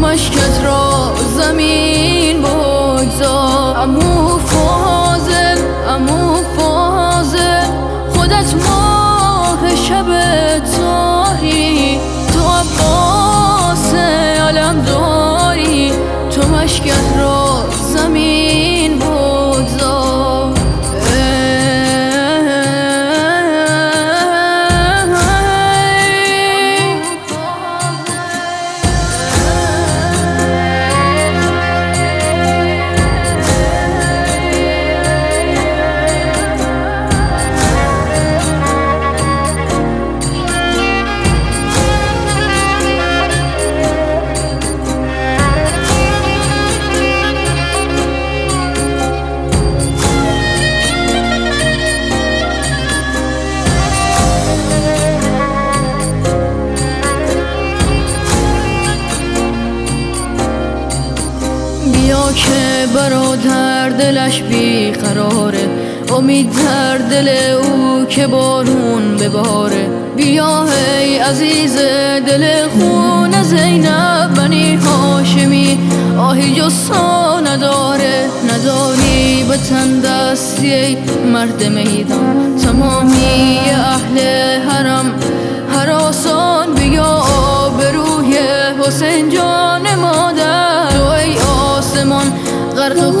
اشکت را زمین بگذار. عمو فاضل خودت ماه شب تاری، تو عباس علم داری، تو اشکت را زمین بگذار. بیا که برادر دلش بیقراره، امید در دل او که بارون بباره. بیا ای عزیز دل خون زینب بنی هاشمی، آهی جز تو نداری به تن دستی ای مرد میدان. تمامی اهل حرم هراسان، بیا به روی حسین جان مادر. تو ای آسمان غرق